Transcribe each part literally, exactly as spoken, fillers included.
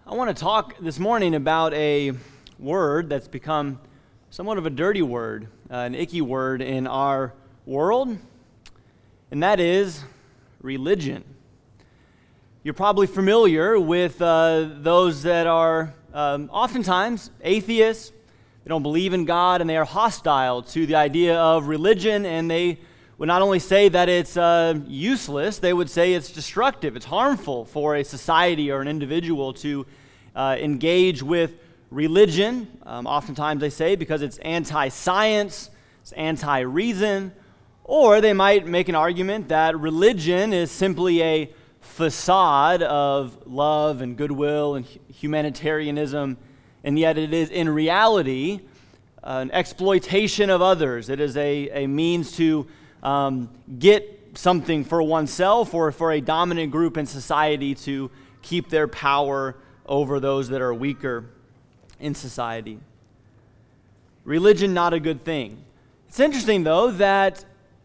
I want to talk this morning about a word that's become somewhat of a dirty word, uh, an icky word in our world, and that is religion. You're probably familiar with uh, those that are um, oftentimes atheists. They don't believe in God, and they are hostile to the idea of religion, and they would not only say that it's uh, useless, they would say it's destructive, it's harmful for a society or an individual to uh, engage with religion. Um, oftentimes they say because it's anti-science, it's anti-reason, or they might make an argument that religion is simply a facade of love and goodwill and humanitarianism, and yet it is in reality uh, an exploitation of others. It is a, a means to Um, get something for oneself or for a dominant group in society to keep their power over those that are weaker in society. Religion, not a good thing. It's interesting, though, that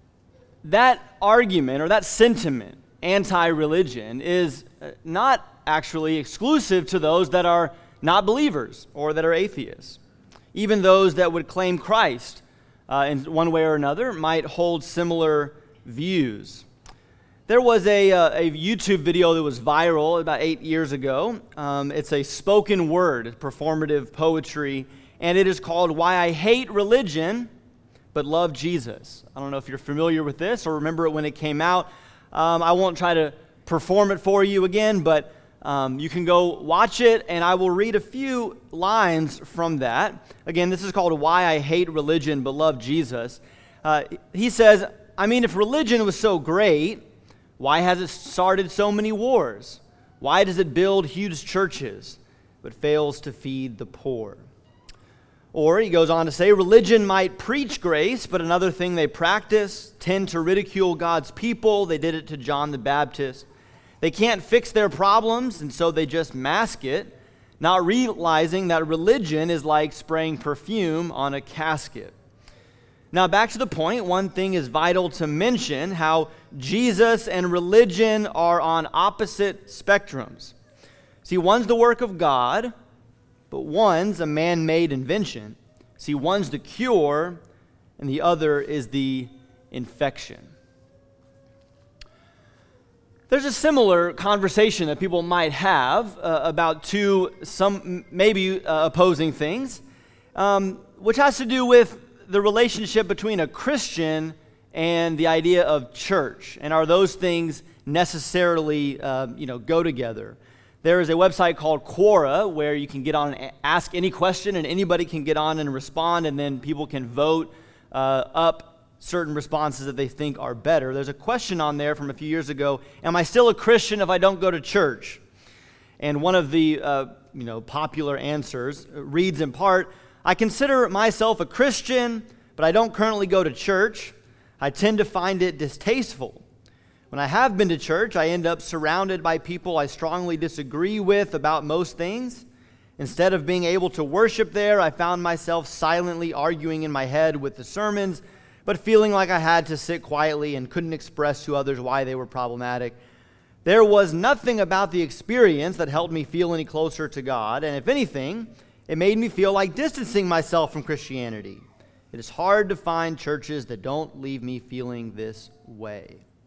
that argument or that sentiment, anti-religion, is not actually exclusive to those that are not believers or that are atheists. Even those that would claim Christ Uh, in one way or another, might hold similar views. There was a, uh, a YouTube video that was viral about eight years ago. Um, it's a spoken word, performative poetry, and it is called Why I Hate Religion But Love Jesus. I don't know if you're familiar with this or remember it when it came out. Um, I won't try to perform it for you again, but Um, you can go watch it, and I will read a few lines from that. Again, this is called Why I Hate Religion But Love Jesus. Uh, he says, I mean, if religion was so great, why has it started so many wars? Why does it build huge churches but fails to feed the poor? Or he goes on to say, religion might preach grace, but another thing they practice, tend to ridicule God's people. They did it to John the Baptist. They can't fix their problems, and so they just mask it, not realizing that religion is like spraying perfume on a casket. Now, back to the point, one thing is vital to mention, how Jesus and religion are on opposite spectrums. See, one's the work of God, but one's a man-made invention. See, one's the cure, and the other is the infection. There's a similar conversation that people might have uh, about two, some maybe uh, opposing things, um, which has to do with the relationship between a Christian and the idea of church, and are those things necessarily, uh, you know, go together? There is a website called Quora where you can get on and ask any question, and anybody can get on and respond, and then people can vote uh, up certain responses that they think are better. There's a question on there from a few years ago, am I still a Christian if I don't go to church? And one of the uh, you know, popular answers reads in part, I consider myself a Christian, but I don't currently go to church. I tend to find it distasteful. When I have been to church, I end up surrounded by people I strongly disagree with about most things. Instead of being able to worship there, I found myself silently arguing in my head with the sermons, but feeling like I had to sit quietly and couldn't express to others why they were problematic. There was nothing about the experience that helped me feel any closer to God, and if anything, it made me feel like distancing myself from Christianity. It is hard to find churches that don't leave me feeling this way.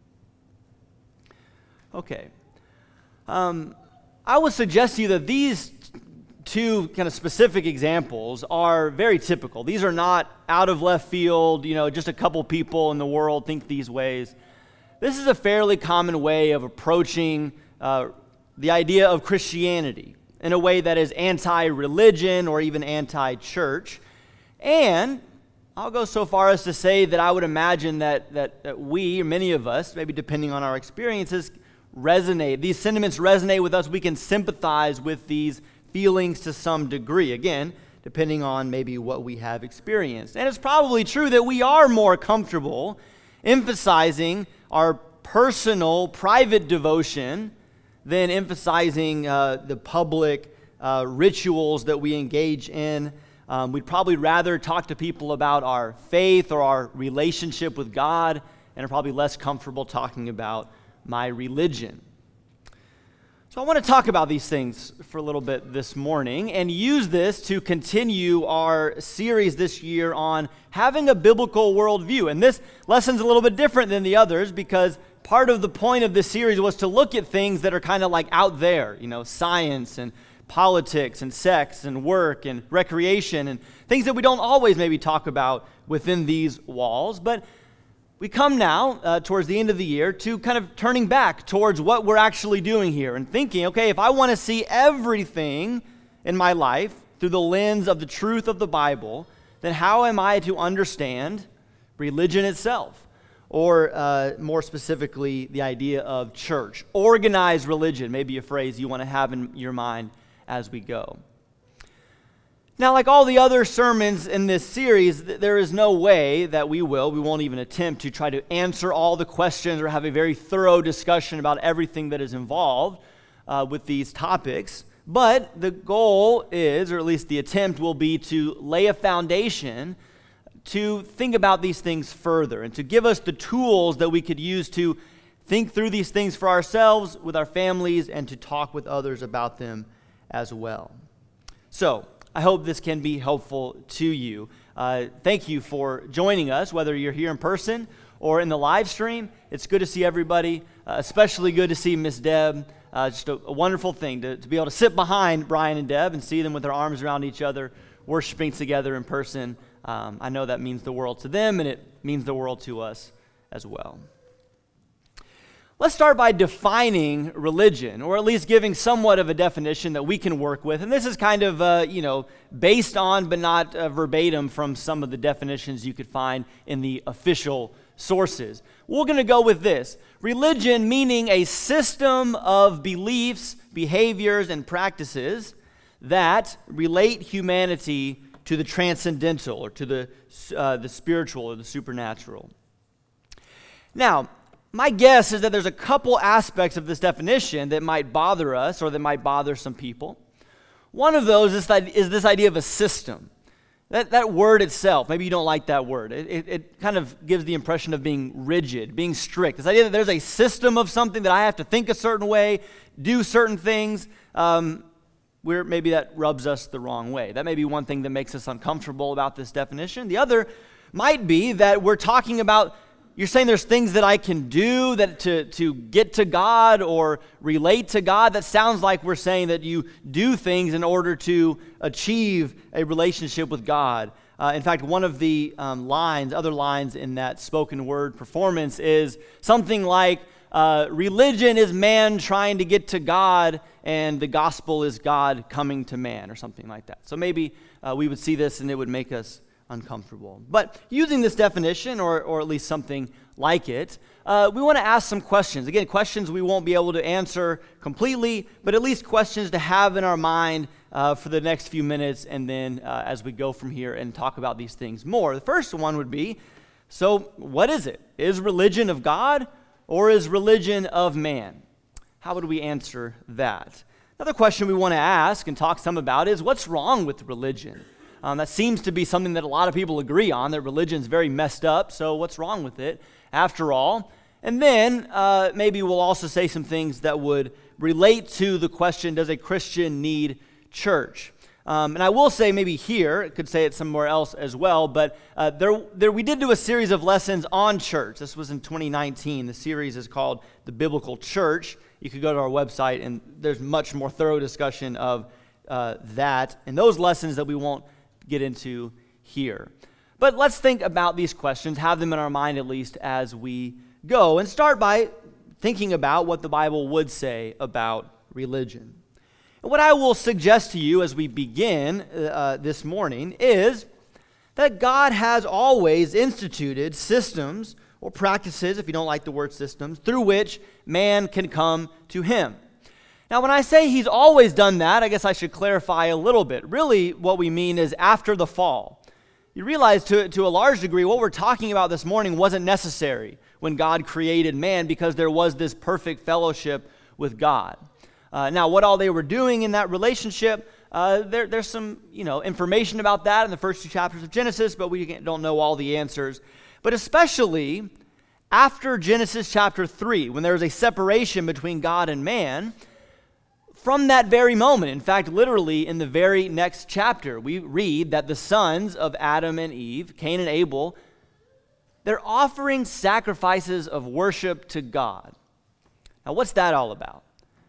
Okay. Um, I would suggest to you that these two kind of specific examples are very typical. These are not out of left field, you know, just a couple people in the world think these ways. This is a fairly common way of approaching uh, the idea of Christianity in a way that is anti-religion or even anti-church. And I'll go so far as to say that I would imagine that, that, that we, many of us, maybe depending on our experiences, resonate. These sentiments resonate with us. We can sympathize with these feelings to some degree, again, depending on maybe what we have experienced. And it's probably true that we are more comfortable emphasizing our personal, private devotion than emphasizing uh, the public uh, rituals that we engage in. Um, we'd probably rather talk to people about our faith or our relationship with God, and are probably less comfortable talking about my religion. So I want to talk about these things for a little bit this morning and use this to continue our series this year on having a biblical worldview. And this lesson's a little bit different than the others because part of the point of this series was to look at things that are kind of like out there, you know, science and politics and sex and work and recreation and things that we don't always maybe talk about within these walls. But we come now, uh, towards the end of the year, to kind of turning back towards what we're actually doing here and thinking, okay, if I want to see everything in my life through the lens of the truth of the Bible, then how am I to understand religion itself? Or uh, more specifically, the idea of church. Organized religion, maybe a phrase you want to have in your mind as we go. Now, like all the other sermons in this series, there is no way that we will, we won't even attempt to try to answer all the questions or have a very thorough discussion about everything that is involved uh, with these topics. But the goal is, or at least the attempt will be, to lay a foundation to think about these things further and to give us the tools that we could use to think through these things for ourselves, with our families, and to talk with others about them as well. So, I hope this can be helpful to you. Uh, thank you for joining us, whether you're here in person or in the live stream. It's good to see everybody, uh, especially good to see Miss Deb. Uh, just a, a wonderful thing to, to be able to sit behind Brian and Deb and see them with their arms around each other, worshiping together in person. Um, I know that means the world to them, and it means the world to us as well. Let's start by defining religion, or at least giving somewhat of a definition that we can work with. And this is kind of, uh, you know, based on but not uh, verbatim from some of the definitions you could find in the official sources. We're going to go with this. Religion meaning a system of beliefs, behaviors, and practices that relate humanity to the transcendental, or to the, uh, the spiritual or the supernatural. Now, my guess is that there's a couple aspects of this definition that might bother us or that might bother some people. One of those is, that, is this idea of a system. That, that word itself, maybe you don't like that word. It, it, it kind of gives the impression of being rigid, being strict. This idea that there's a system of something, that I have to think a certain way, do certain things, um, where maybe that rubs us the wrong way. That may be one thing that makes us uncomfortable about this definition. The other might be that we're talking about, you're saying there's things that I can do that to, to get to God or relate to God. That sounds like we're saying that you do things in order to achieve a relationship with God. Uh, in fact, one of the um, lines, other lines in that spoken word performance is something like, uh, religion is man trying to get to God, and the gospel is God coming to man, or something like that. So maybe uh, we would see this and it would make us uncomfortable. But using this definition, or, or at least something like it, uh, we want to ask some questions. Again, questions we won't be able to answer completely, but at least questions to have in our mind uh, for the next few minutes, and then uh, as we go from here and talk about these things more. The first one would be, so what is it? Is religion of God, or is religion of man? How would we answer that? Another question we want to ask and talk some about is, what's wrong with religion? Um, that seems to be something that a lot of people agree on, that religion's very messed up, so what's wrong with it after all? And then uh, maybe we'll also say some things that would relate to the question, does a Christian need church? Um, and I will say maybe here, I could say it somewhere else as well, but uh, there, there we did do a series of lessons on church. This was in twenty nineteen. The series is called The Biblical Church. You could go to our website, and there's much more thorough discussion of uh, that and those lessons that we won't get into here. But let's think about these questions, have them in our mind at least as we go, and start by thinking about what the Bible would say about religion. And what I will suggest to you as we begin uh, this morning is that God has always instituted systems or practices, if you don't like the word systems, through which man can come to him. Now, when I say he's always done that, I guess I should clarify a little bit. Really, what we mean is after the fall. You realize to, to a large degree what we're talking about this morning wasn't necessary when God created man, because there was this perfect fellowship with God. Uh, now, what all they were doing in that relationship, uh, there, there's some you know information about that in the first two chapters of Genesis, but we don't know all the answers. But especially after Genesis chapter three, when there was a separation between God and man, from that very moment, in fact, literally in the very next chapter, we read that the sons of Adam and Eve, Cain and Abel, they're offering sacrifices of worship to God. Now, what's that all about?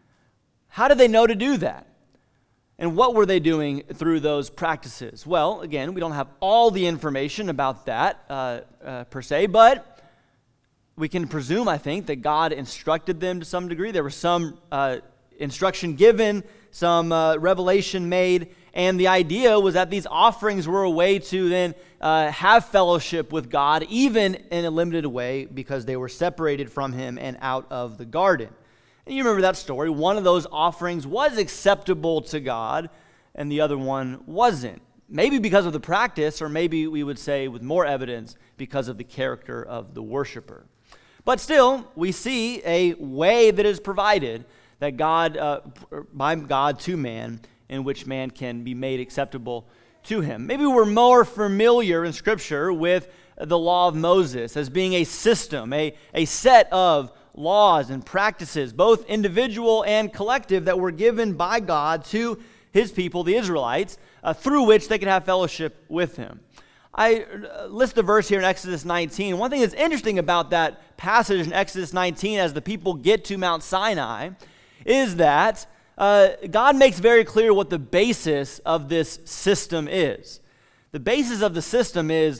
How did they know to do that? And what were they doing through those practices? Well, again, we don't have all the information about that uh, uh, per se, but we can presume, I think, that God instructed them to some degree. There was some uh, instruction given, some uh, revelation made, and the idea was that these offerings were a way to then uh, have fellowship with God, even in a limited way, because they were separated from Him and out of the garden. And you remember that story. One of those offerings was acceptable to God, and the other one wasn't. Maybe because of the practice, or maybe we would say with more evidence, because of the character of the worshiper. But still, we see a way that is provided that God, uh, by God to man, in which man can be made acceptable to Him. Maybe we're more familiar in Scripture with the law of Moses as being a system, a, a set of laws and practices, both individual and collective, that were given by God to His people, the Israelites, uh, through which they could have fellowship with Him. I list the verse here in Exodus nineteen. One thing that's interesting about that passage in Exodus nineteen as the people get to Mount Sinai is that uh, God makes very clear what the basis of this system is. The basis of the system is,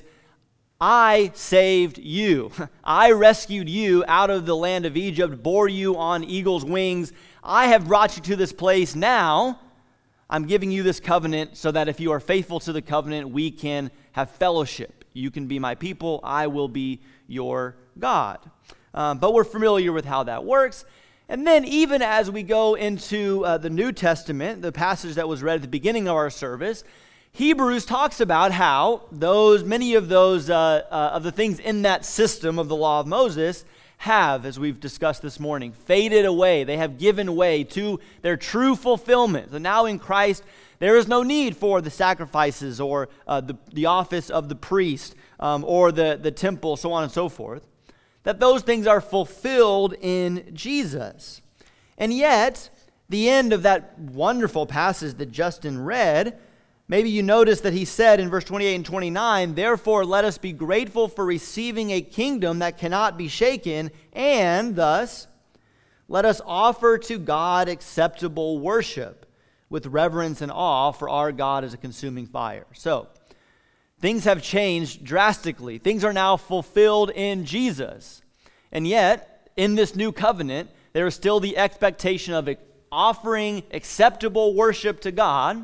I saved you. I rescued you out of the land of Egypt, bore you on eagle's wings. I have brought you to this place. Now, I'm giving you this covenant so that if you are faithful to the covenant, we can have fellowship. You can be my people. I will be your God. Um, but we're familiar with how that works. And then even as we go into uh, the New Testament, the passage that was read at the beginning of our service, Hebrews talks about how those many of those uh, uh, of the things in that system of the law of Moses have, as we've discussed this morning, faded away. They have given way to their true fulfillment. So now in Christ, there is no need for the sacrifices or uh, the, the office of the priest um, or the, the temple, so on and so forth. That those things are fulfilled in Jesus. And yet, the end of that wonderful passage that Justin read, maybe you notice that he said in verse twenty-eight and twenty-nine, therefore let us be grateful for receiving a kingdom that cannot be shaken, and thus let us offer to God acceptable worship with reverence and awe, for our God is a consuming fire. So, things have changed drastically. Things are now fulfilled in Jesus. And yet, in this new covenant, there is still the expectation of offering acceptable worship to God,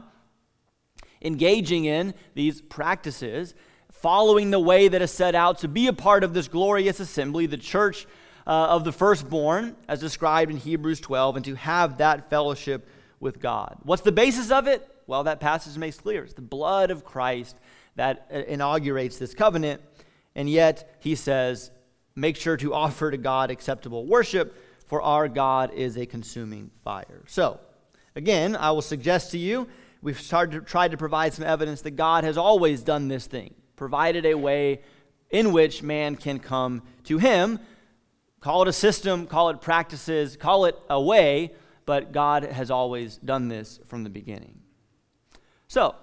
engaging in these practices, following the way that is set out to be a part of this glorious assembly, the church uh, of the firstborn, as described in Hebrews twelve, and to have that fellowship with God. What's the basis of it? Well, that passage makes clear. It's the blood of Christ that inaugurates this covenant, and yet he says, make sure to offer to God acceptable worship, for our God is a consuming fire. So, again, I will suggest to you, we've started to, tried to provide some evidence that God has always done this thing, provided a way in which man can come to Him. Call it a system, call it practices, call it a way, but God has always done this from the beginning. So,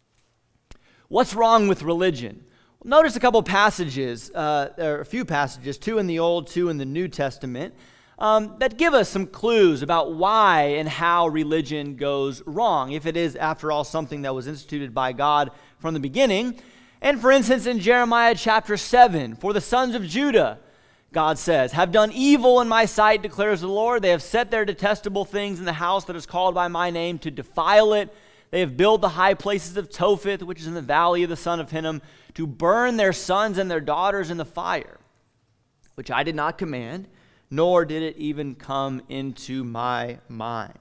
what's wrong with religion? Well, notice a couple passages, uh, there are a few passages, two in the Old, two in the New Testament, um, that give us some clues about why and how religion goes wrong, if it is, after all, something that was instituted by God from the beginning. And for instance, in Jeremiah chapter seven, for the sons of Judah, God says, have done evil in my sight, declares the Lord. They have set their detestable things in the house that is called by my name to defile it. They have built the high places of Topheth, which is in the valley of the son of Hinnom, to burn their sons and their daughters in the fire, which I did not command, nor did it even come into my mind.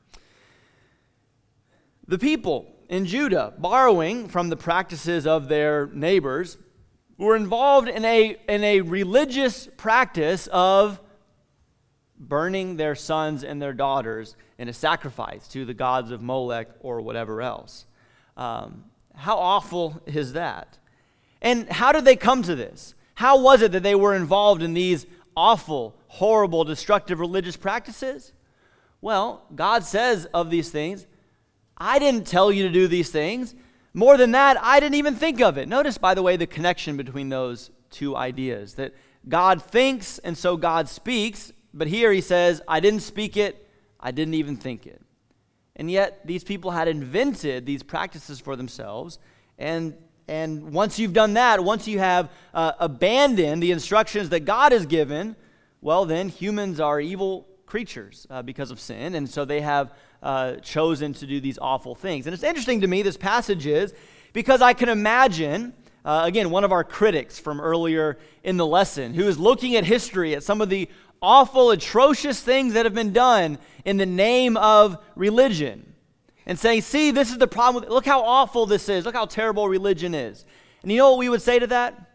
The people in Judah, borrowing from the practices of their neighbors, were involved in a, in a religious practice of burning their sons and their daughters in a sacrifice to the gods of Molech or whatever else. Um, how awful is that? And how did they come to this? How was it that they were involved in these awful, horrible, destructive religious practices? Well, God says of these things, I didn't tell you to do these things. More than that, I didn't even think of it. Notice, by the way, the connection between those two ideas, that God thinks and so God speaks, but here he says, I didn't speak it, I didn't even think it. And yet, these people had invented these practices for themselves, and and once you've done that, once you have uh, abandoned the instructions that God has given, well then, humans are evil creatures uh, because of sin, and so they have uh, chosen to do these awful things. And it's interesting to me, this passage is, because I can imagine, uh, again, one of our critics from earlier in the lesson, who is looking at history, at some of the awful, atrocious things that have been done in the name of religion, and saying, see, this is the problem. With, look how awful this is. Look how terrible religion is. And you know what we would say to that?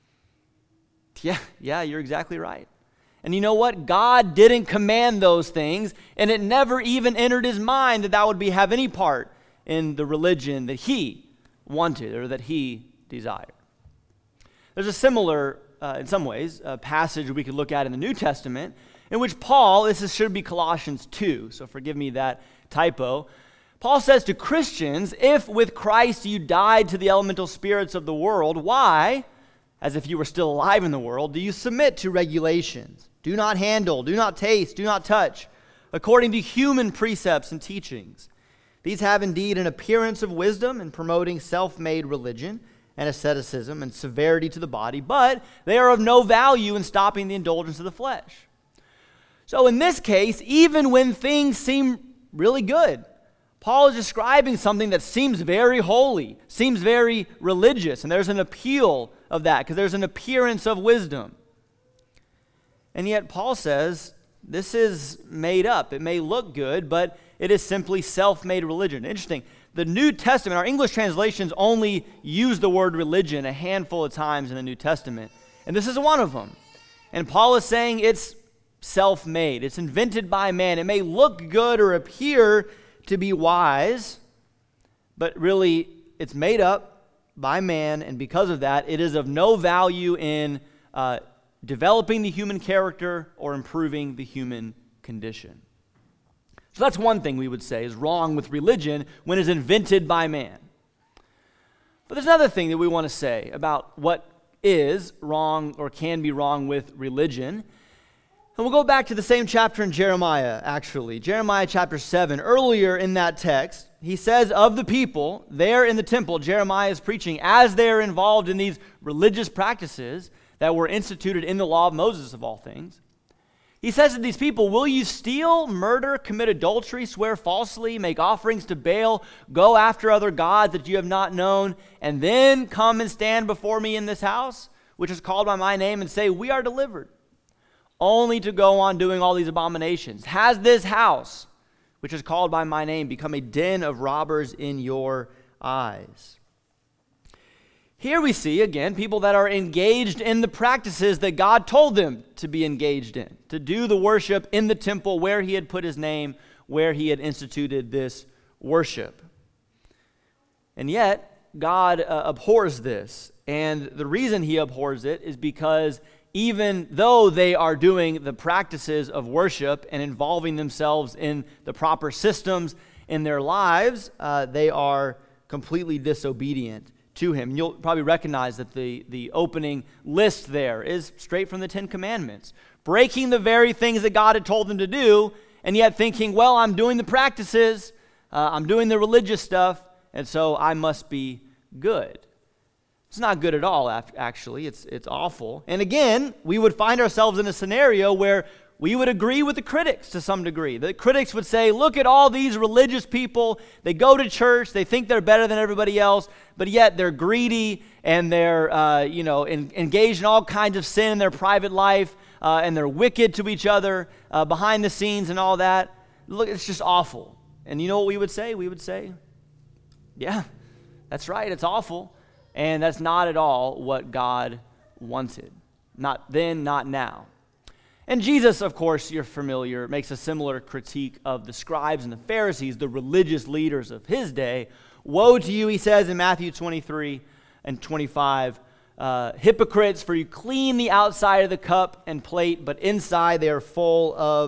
Yeah, yeah, you're exactly right. And you know what? God didn't command those things, and it never even entered his mind that that would be have any part in the religion that he wanted or that he desired. There's a similar, uh, in some ways, uh, passage we could look at in the New Testament in which Paul, this is, should be Colossians two, so forgive me that typo. Paul says to Christians, if with Christ you died to the elemental spirits of the world, why, as if you were still alive in the world, do you submit to regulations? Do not handle, do not taste, do not touch, according to human precepts and teachings. These have indeed an appearance of wisdom in promoting self-made religion and asceticism and severity to the body, but they are of no value in stopping the indulgence of the flesh. So in this case, even when things seem really good, Paul is describing something that seems very holy, seems very religious, and there's an appeal of that because there's an appearance of wisdom. And yet Paul says this is made up. It may look good, but it is simply self-made religion. Interesting. The New Testament, our English translations only use the word religion a handful of times in the New Testament, and this is one of them. And Paul is saying it's self-made. It's invented by man. It may look good or appear to be wise, but really it's made up by man, and because of that, it is of no value in uh, developing the human character or improving the human condition. So that's one thing we would say is wrong with religion when it's invented by man. But there's another thing that we want to say about what is wrong or can be wrong with religion. And we'll go back to the same chapter in Jeremiah, actually. Jeremiah chapter seven. Earlier in that text, he says of the people there in the temple, Jeremiah is preaching, as they're involved in these religious practices that were instituted in the law of Moses of all things. He says to these people, will you steal, murder, commit adultery, swear falsely, make offerings to Baal, go after other gods that you have not known, and then come and stand before me in this house, which is called by my name, and say, we are delivered, only to go on doing all these abominations? Has this house, which is called by my name, become a den of robbers in your eyes? Here we see, again, people that are engaged in the practices that God told them to be engaged in, to do the worship in the temple where he had put his name, where he had instituted this worship. And yet, God uh, abhors this. And the reason he abhors it is because even though they are doing the practices of worship and involving themselves in the proper systems in their lives, uh, they are completely disobedient to him. You'll probably recognize that the, the opening list there is straight from the Ten Commandments. Breaking the very things that God had told them to do, and yet thinking, well, I'm doing the practices, uh, I'm doing the religious stuff, and so I must be good. It's not good at all, actually. It's, it's awful. And again, we would find ourselves in a scenario where we would agree with the critics to some degree. The critics would say, look at all these religious people. They go to church. They think they're better than everybody else, but yet they're greedy and they're uh, you know, in, engaged in all kinds of sin in their private life, uh, and they're wicked to each other uh, behind the scenes and all that. Look, it's just awful. And you know what we would say? We would say, yeah, that's right. It's awful. And that's not at all what God wanted. Not then, not now. And Jesus, of course, you're familiar, makes a similar critique of the scribes and the Pharisees, the religious leaders of his day. Woe to you, he says in Matthew twenty-three and twenty-five, uh, hypocrites, for you clean the outside of the cup and plate, but inside they are full of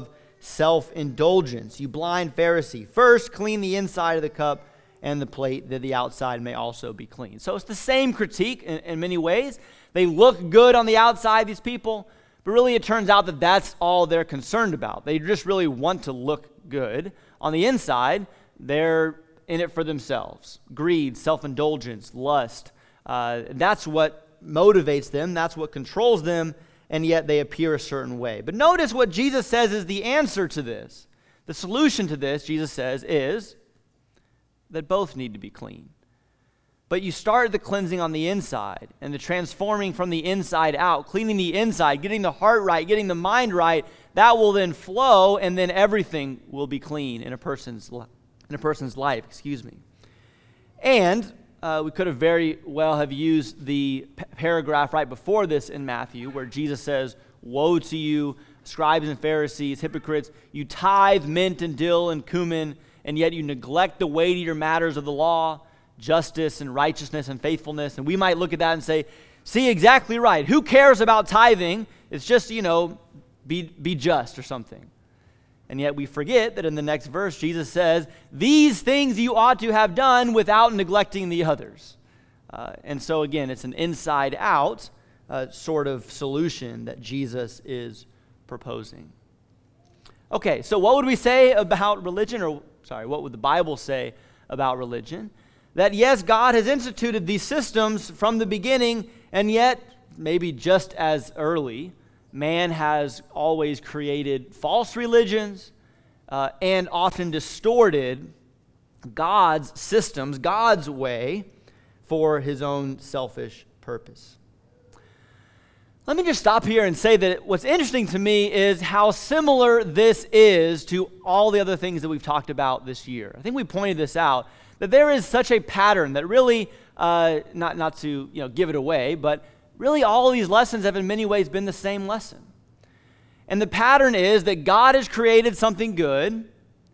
self-indulgence. You blind Pharisee, first clean the inside of the cup and the plate, that the outside may also be clean. So it's the same critique in, in many ways. They look good on the outside, these people, but really it turns out that that's all they're concerned about. They just really want to look good. On the inside, they're in it for themselves. Greed, self-indulgence, lust. Uh, that's what motivates them. That's what controls them, and yet they appear a certain way. But notice what Jesus says is the answer to this. The solution to this, Jesus says, is that both need to be clean. But you start the cleansing on the inside and the transforming from the inside out, cleaning the inside, getting the heart right, getting the mind right. That will then flow, and then everything will be clean in a person's life. In a person's life, excuse me. And uh, we could have very well have used the p- paragraph right before this in Matthew, where Jesus says, "Woe to you, scribes and Pharisees, hypocrites! You tithe mint and dill and cumin, and yet you neglect the weightier matters of the law, justice and righteousness and faithfulness." And we might look at that and say, "See, exactly right. Who cares about tithing? It's just, you know, be be just or something." And yet we forget that in the next verse, Jesus says, "These things you ought to have done without neglecting the others." Uh, and so again, it's an inside-out uh, sort of solution that Jesus is proposing. Okay, so what would we say about religion? Or, sorry, what would the Bible say about religion? That yes, God has instituted these systems from the beginning, and yet, maybe just as early, man has always created false religions uh, and often distorted God's systems, God's way, for his own selfish purpose. Let me just stop here and say that what's interesting to me is how similar this is to all the other things that we've talked about this year. I think we pointed this out, that there is such a pattern that really, uh, not, not to you know give it away, but really, all of these lessons have in many ways been the same lesson. And the pattern is that God has created something good,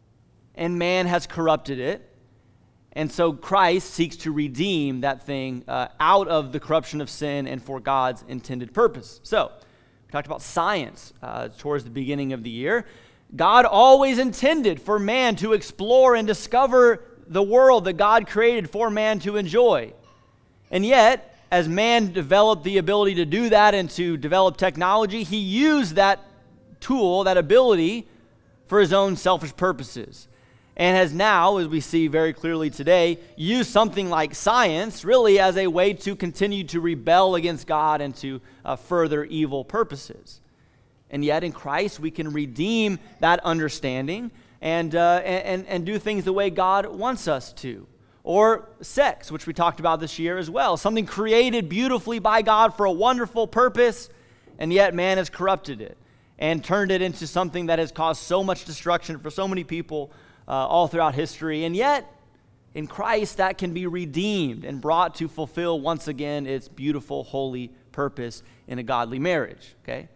and man has corrupted it. And so Christ seeks to redeem that thing uh, out of the corruption of sin and for God's intended purpose. So, we talked about science uh, towards the beginning of the year. God always intended for man to explore and discover the world that God created for man to enjoy. And yet, as man developed the ability to do that and to develop technology, he used that tool, that ability, for his own selfish purposes. And has now, as we see very clearly today, used something like science really as a way to continue to rebel against God and to uh, further evil purposes. And yet in Christ we can redeem that understanding and, uh, and, and do things the way God wants us to. Or sex, which we talked about this year as well. Something created beautifully by God for a wonderful purpose, and yet man has corrupted it and turned it into something that has caused so much destruction for so many people uh, all throughout history. And yet, in Christ, that can be redeemed and brought to fulfill once again its beautiful, holy purpose in a godly marriage, okay?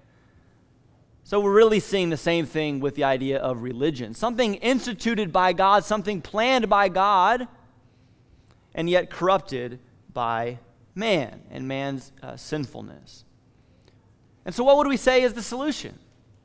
So we're really seeing the same thing with the idea of religion. Something instituted by God, something planned by God, and yet corrupted by man and man's uh, sinfulness. And so what would we say is the solution?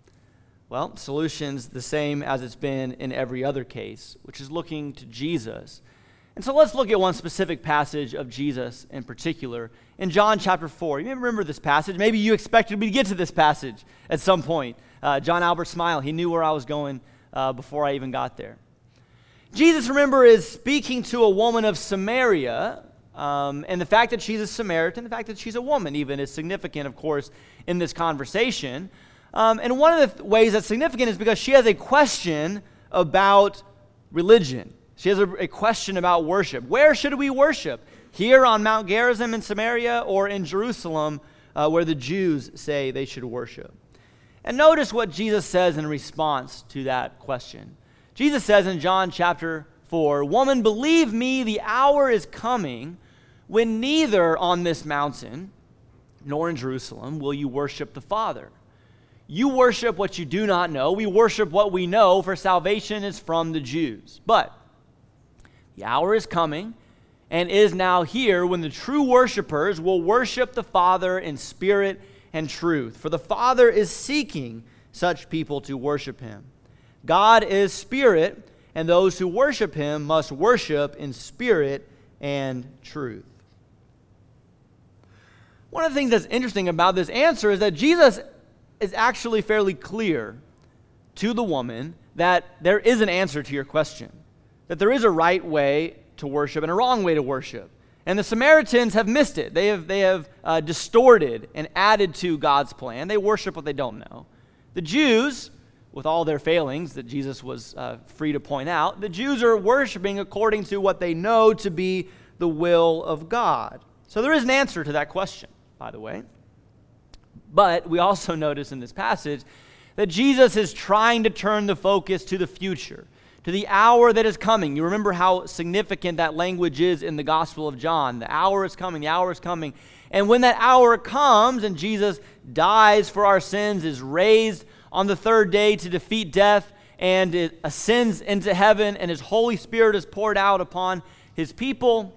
Well, the solution's the same as it's been in every other case, which is looking to Jesus. And so let's look at one specific passage of Jesus in particular. In John chapter four, you may remember this passage. Maybe you expected me to get to this passage at some point. Uh, John Albert smiled. He knew where I was going uh, before I even got there. Jesus, remember, is speaking to a woman of Samaria, um, and the fact that she's a Samaritan, the fact that she's a woman even, is significant, of course, in this conversation. Um, and one of the th- ways that's significant is because she has a question about religion. She has a, a question about worship. Where should we worship? Here on Mount Gerizim in Samaria, or in Jerusalem, uh, where the Jews say they should worship? And notice what Jesus says in response to that question. Jesus says in John chapter four, "Woman, believe me, the hour is coming when neither on this mountain nor in Jerusalem will you worship the Father. You worship what you do not know. We worship what we know, for salvation is from the Jews. But the hour is coming and is now here when the true worshipers will worship the Father in spirit and truth. For the Father is seeking such people to worship him. God is spirit, and those who worship him must worship in spirit and truth. One of the things that's interesting about this answer is that Jesus is actually fairly clear to the woman that there is an answer to your question, that there is a right way to worship and a wrong way to worship. And the Samaritans have missed it. They have, they have uh, distorted and added to God's plan. They worship what they don't know. The Jews, with all their failings that Jesus was uh, free to point out, the Jews are worshiping according to what they know to be the will of God. So there is an answer to that question, by the way. But we also notice in this passage that Jesus is trying to turn the focus to the future, to the hour that is coming. You remember how significant that language is in the Gospel of John. The hour is coming, the hour is coming. And when that hour comes and Jesus dies for our sins, is raised on the third day to defeat death, and it ascends into heaven, and his Holy Spirit is poured out upon his people,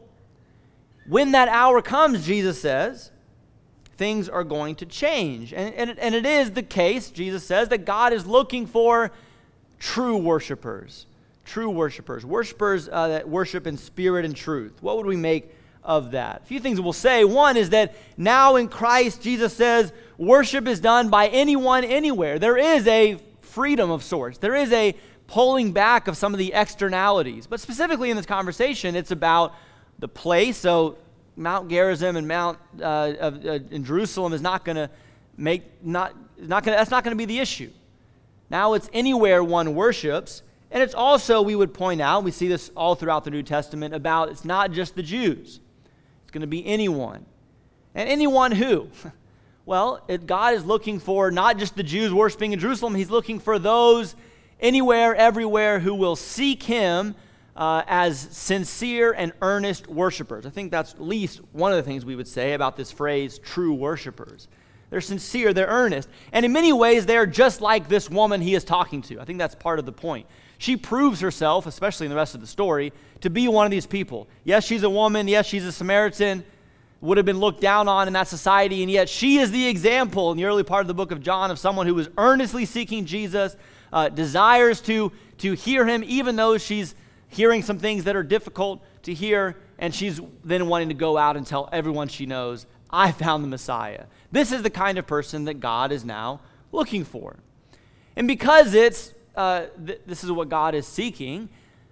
when that hour comes, Jesus says, things are going to change. And, and, and it is the case, Jesus says, that God is looking for true worshipers. True worshipers. Worshipers uh, that worship in spirit and truth. What would we make of that? A few things we'll say. One is that now in Christ, Jesus says, worship is done by anyone, anywhere. There is a freedom of sorts. There is a pulling back of some of the externalities. But specifically in this conversation, it's about the place. So Mount Gerizim and Mount uh, uh, in Jerusalem is not going to make not not going. That's not going to be the issue. Now it's anywhere one worships, and it's also, we would point out, we see this all throughout the New Testament, about it's not just the Jews. It's going to be anyone, and anyone who. Well, it, God is looking for not just the Jews worshiping in Jerusalem. He's looking for those anywhere, everywhere who will seek him Uh, as sincere and earnest worshipers. I think that's at least one of the things we would say about this phrase, true worshipers. They're sincere, they're earnest. And in many ways, they're just like this woman he is talking to. I think that's part of the point. She proves herself, especially in the rest of the story, to be one of these people. Yes, she's a woman. Yes, she's a Samaritan. Would have been looked down on in that society, and yet she is the example in the early part of the book of John of someone who is earnestly seeking Jesus, uh, desires to, to hear him, even though she's hearing some things that are difficult to hear, and she's then wanting to go out and tell everyone she knows, I found the Messiah. This is the kind of person that God is now looking for. And because it's, uh, th- this is what God is seeking,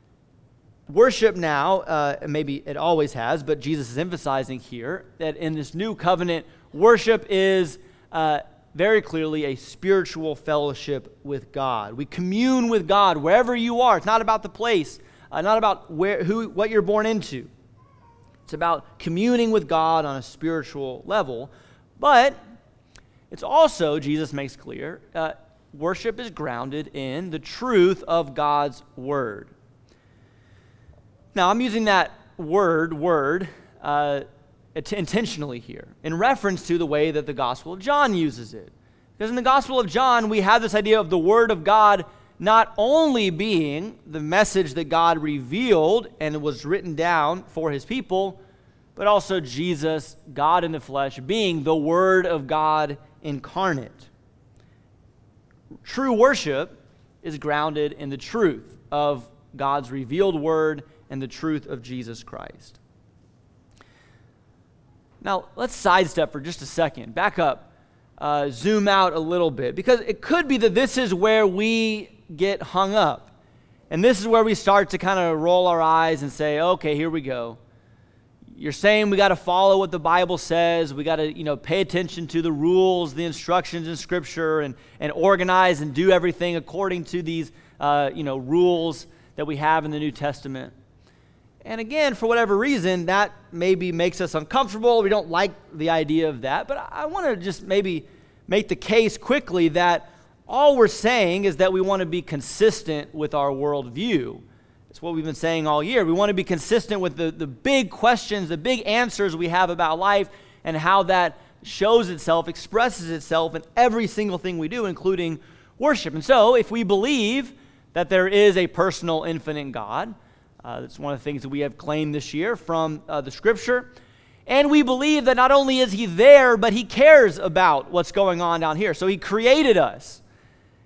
worship now, uh, maybe it always has, but Jesus is emphasizing here that in this new covenant, worship is uh, very clearly a spiritual fellowship with God. We commune with God wherever you are. It's not about the place. Uh, not about where, who, what you're born into. It's about communing with God on a spiritual level. But it's also, Jesus makes clear, uh, worship is grounded in the truth of God's word. Now, I'm using that word, word, uh, intentionally here, in reference to the way that the Gospel of John uses it. Because in the Gospel of John, we have this idea of the word of God not only being the message that God revealed and was written down for his people, but also Jesus, God in the flesh, being the Word of God incarnate. True worship is grounded in the truth of God's revealed Word and the truth of Jesus Christ. Now, let's sidestep for just a second. Back up. Uh, zoom out a little bit. Because it could be that this is where we get hung up. And this is where we start to kind of roll our eyes and say, okay, here we go. You're saying we got to follow what the Bible says. We got to, you know, pay attention to the rules, the instructions in Scripture, and, and organize and do everything according to these, uh, you know, rules that we have in the New Testament. And again, for whatever reason, that maybe makes us uncomfortable. We don't like the idea of that. But I, I want to just maybe make the case quickly that all we're saying is that we want to be consistent with our worldview. It's what we've been saying all year. We want to be consistent with the, the big questions, the big answers we have about life, and how that shows itself, expresses itself in every single thing we do, including worship. And so, if we believe that there is a personal, infinite God, uh, that's one of the things that we have claimed this year from uh, the Scripture, and we believe that not only is he there, but he cares about what's going on down here. So he created us.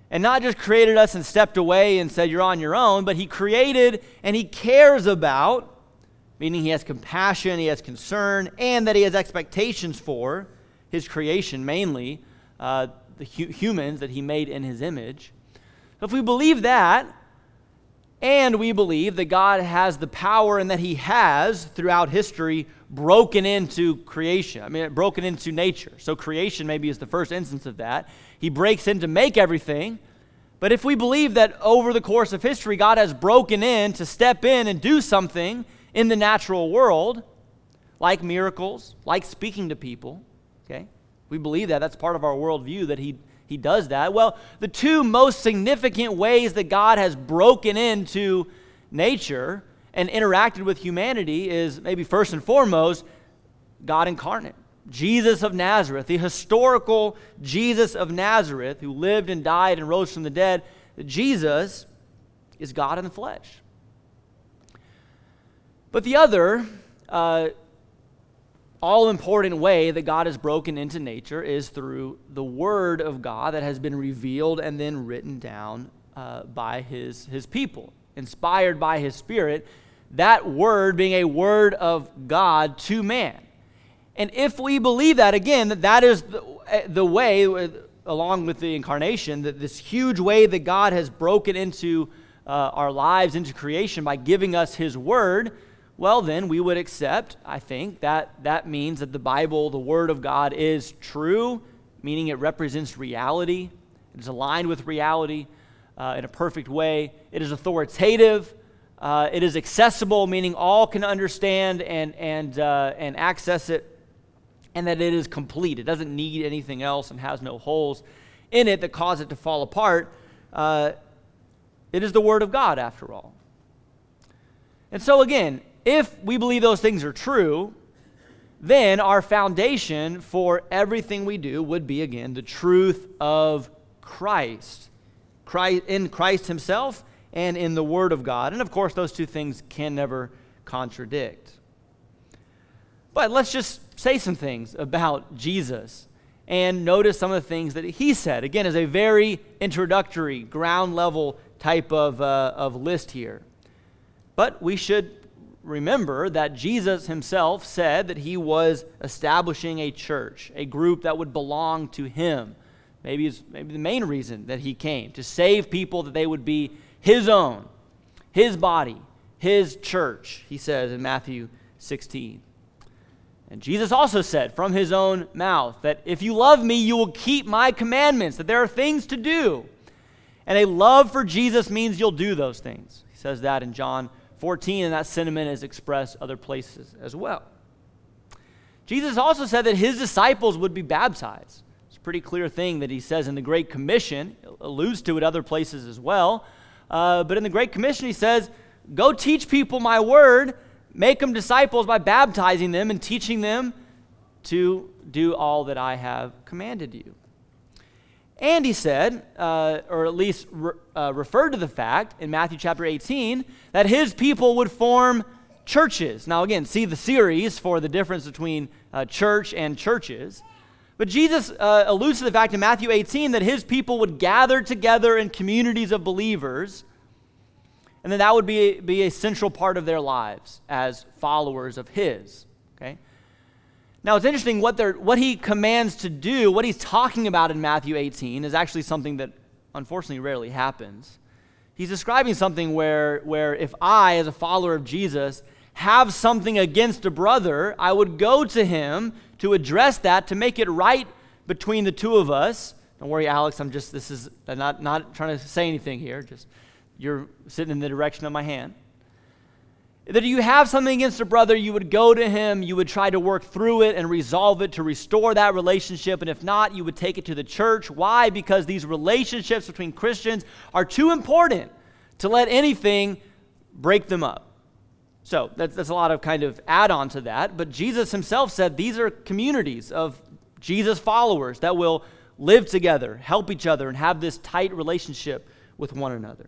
And not just created us and stepped away and said, you're on your own, but he created and he cares about, meaning he has compassion, he has concern, and that he has expectations for his creation, mainly uh, the hu- humans that he made in his image. So if we believe that, and we believe that God has the power and that he has, throughout history, broken into creation. I mean, broken into nature. So creation maybe is the first instance of that. He breaks in to make everything. But if we believe that over the course of history, God has broken in to step in and do something in the natural world, like miracles, like speaking to people, okay? We believe that. That's part of our worldview, that he He does that. Well, the two most significant ways that God has broken into nature and interacted with humanity is maybe first and foremost, God incarnate. Jesus of Nazareth, the historical Jesus of Nazareth who lived and died and rose from the dead. Jesus is God in the flesh. But the other uh, all-important way that God has broken into nature is through the Word of God that has been revealed and then written down uh, by his, his people, inspired by his Spirit, that Word being a Word of God to man. And if we believe that, again, that that is the, the way, along with the incarnation, that this huge way that God has broken into uh, our lives, into creation by giving us his Word, well, then we would accept, I think, that that means that the Bible, the Word of God, is true, meaning it represents reality. It is aligned with reality uh, in a perfect way. It is authoritative. Uh, it is accessible, meaning all can understand and and uh, and access it, and that it is complete. It doesn't need anything else and has no holes in it that cause it to fall apart. Uh, it is the Word of God, after all. And so again, if we believe those things are true, then our foundation for everything we do would be, again, the truth of Christ. Christ in Christ himself and in the Word of God. And of course, those two things can never contradict. But let's just say some things about Jesus and notice some of the things that he said. Again, as a very introductory, ground level type of, uh, of list here. But we should remember that Jesus himself said that he was establishing a church, a group that would belong to him. Maybe it's maybe the main reason that he came, to save people that they would be his own, his body, his church, he says in Matthew sixteen. And Jesus also said from his own mouth that if you love me, you will keep my commandments, that there are things to do. And a love for Jesus means you'll do those things. He says that in John fourteen, and that sentiment is expressed other places as well. Jesus also said that his disciples would be baptized. It's a pretty clear thing that he says in the Great Commission, alludes to it other places as well. Uh, but in the Great Commission, he says, go teach people my word, make them disciples by baptizing them and teaching them to do all that I have commanded you. And he said, uh, or at least re- uh, referred to the fact in Matthew chapter eighteen, that his people would form churches. Now again, see the series for the difference between uh, church and churches. But Jesus uh, alludes to the fact in Matthew eighteen that his people would gather together in communities of believers, and that that would be, be a central part of their lives as followers of his. Okay. Now, it's interesting what they're, what he commands to do, what he's talking about in Matthew eighteen is actually something that unfortunately rarely happens. He's describing something where, where if I, as a follower of Jesus, have something against a brother, I would go to him to address that, to make it right between the two of us. Don't worry, Alex, I'm just, this is I'm not, not trying to say anything here, just you're sitting in the direction of my hand. That you have something against a brother, you would go to him, you would try to work through it and resolve it to restore that relationship, and if not, you would take it to the church. Why? Because these relationships between Christians are too important to let anything break them up. So that's, that's a lot of kind of add-on to that, but Jesus himself said these are communities of Jesus followers that will live together, help each other, and have this tight relationship with one another.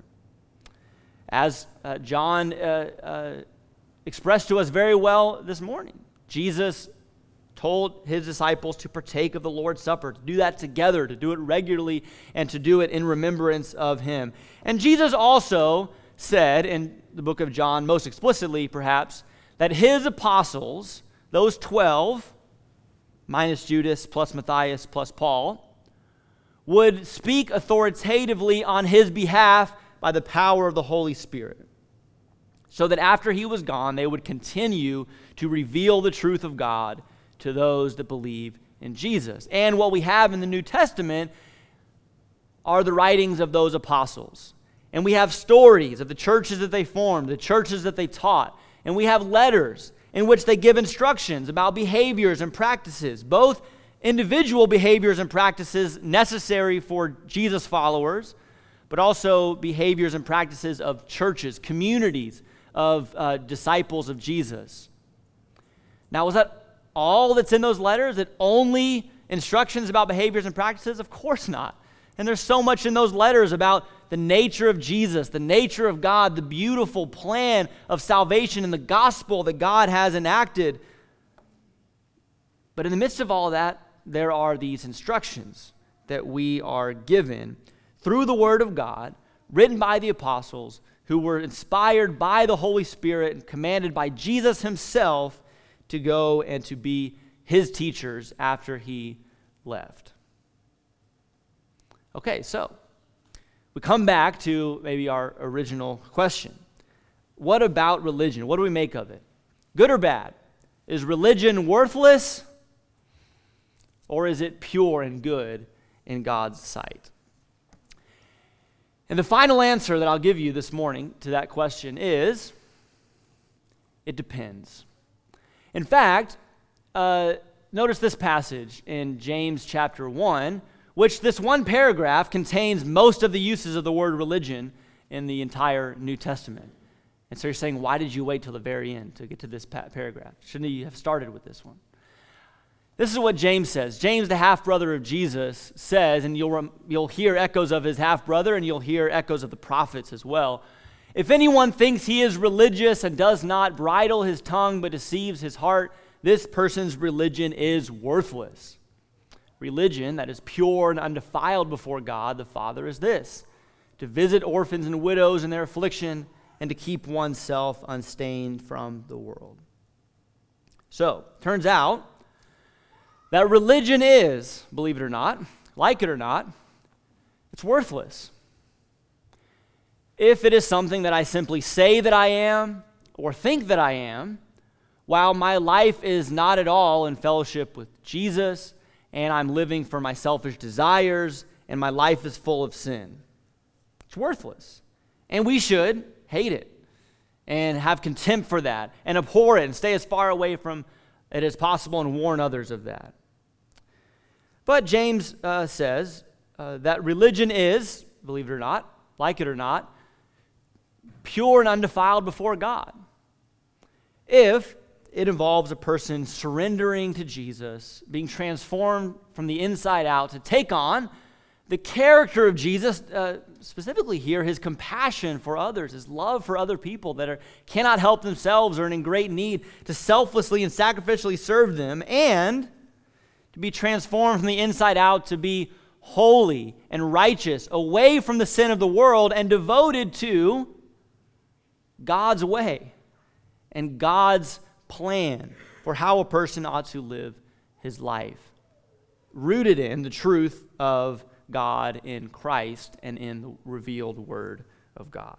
As uh, John uh, uh, expressed to us very well this morning, Jesus told his disciples to partake of the Lord's Supper, to do that together, to do it regularly, and to do it in remembrance of him. And Jesus also said in the book of John, most explicitly perhaps, that his apostles, those twelve, minus Judas, plus Matthias, plus Paul, would speak authoritatively on his behalf by the power of the Holy Spirit, so that after he was gone, they would continue to reveal the truth of God to those that believe in Jesus. And what we have in the New Testament are the writings of those apostles. And we have stories of the churches that they formed, the churches that they taught. And we have letters in which they give instructions about behaviors and practices, both individual behaviors and practices necessary for Jesus followers, but also behaviors and practices of churches, communities of uh, disciples of Jesus. Now, was that all that's in those letters? That only instructions about behaviors and practices? Of course not. And there's so much in those letters about the nature of Jesus, the nature of God, the beautiful plan of salvation and the gospel that God has enacted. But in the midst of all that, there are these instructions that we are given through the Word of God, written by the apostles, who were inspired by the Holy Spirit and commanded by Jesus himself to go and to be his teachers after he left. Okay, so we come back to maybe our original question. What about religion? What do we make of it? Good or bad? Is religion worthless, or is it pure and good in God's sight? And the final answer that I'll give you this morning to that question is, it depends. In fact, uh, notice this passage in James chapter one, which this one paragraph contains most of the uses of the word religion in the entire New Testament. And so you're saying, why did you wait till the very end to get to this pa- paragraph? Shouldn't you have started with this one? This is what James says. James, the half-brother of Jesus, says, and you'll, you'll hear echoes of his half-brother, and you'll hear echoes of the prophets as well. If anyone thinks he is religious and does not bridle his tongue but deceives his heart, this person's religion is worthless. Religion that is pure and undefiled before God the Father is this: to visit orphans and widows in their affliction and to keep oneself unstained from the world. So, turns out that religion is, believe it or not, like it or not, it's worthless. If it is something that I simply say that I am or think that I am, while my life is not at all in fellowship with Jesus, and I'm living for my selfish desires, and my life is full of sin, it's worthless. And we should hate it and have contempt for that and abhor it and stay as far away from it as possible and warn others of that. But James uh, says uh, that religion is, believe it or not, like it or not, pure and undefiled before God if it involves a person surrendering to Jesus, being transformed from the inside out to take on the character of Jesus, uh, specifically here, his compassion for others, his love for other people that are, cannot help themselves or are in great need, to selflessly and sacrificially serve them, and to be transformed from the inside out to be holy and righteous, away from the sin of the world and devoted to God's way and God's plan for how a person ought to live his life, rooted in the truth of God in Christ and in the revealed Word of God.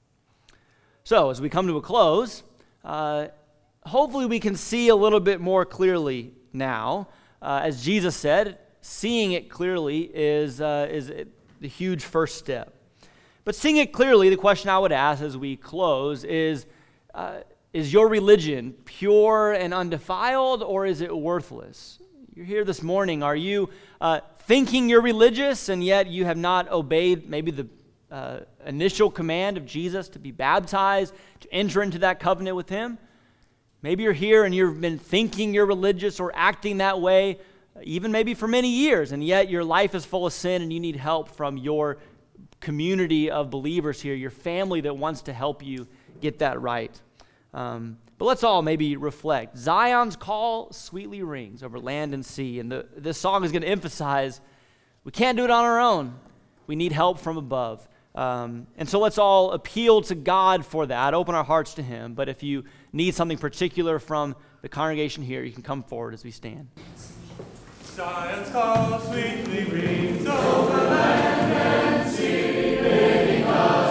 So, as we come to a close, uh, hopefully we can see a little bit more clearly now. Uh, as Jesus said, seeing it clearly is, uh, is the huge first step. But seeing it clearly, the question I would ask as we close is, uh, is your religion pure and undefiled, or is it worthless? You're here this morning. Are you uh, thinking you're religious, and yet you have not obeyed maybe the uh, initial command of Jesus to be baptized, to enter into that covenant with him? Maybe you're here and you've been thinking you're religious or acting that way, even maybe for many years, and yet your life is full of sin and you need help from your community of believers here, your family that wants to help you get that right. Um, But let's all maybe reflect. Zion's call sweetly rings over land and sea. And the, this song is going to emphasize we can't do it on our own. We need help from above. Um, and so let's all appeal to God for that, open our hearts to him. But if you need something particular from the congregation here, you can come forward as we stand. Zion's call sweetly rings over land and sea, bidding us